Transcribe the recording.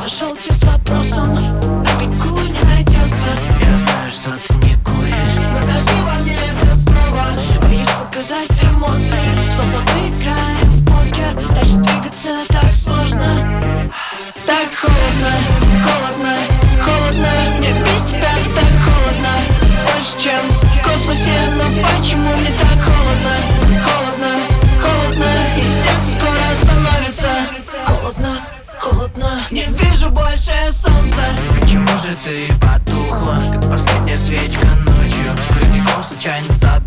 Нашел тебя с вопросом, огоньку не найдется. Я знаю, что ты не куришь, Но зажги во мне это снова. Боюсь показать эмоции, словно мы играем в покер. Дальше двигаться так сложно. Так холодно, холодно, холодно. Мне без тебя так холодно. Больше, чем в космосе. Но почему мне так холодно? Холодно, холодно. И сердце скоро остановится. Холодно, холодно. Не вижу больше солнца. почему же ты потухла, как последняя свечка ночью? Сквозняком случайно задумала.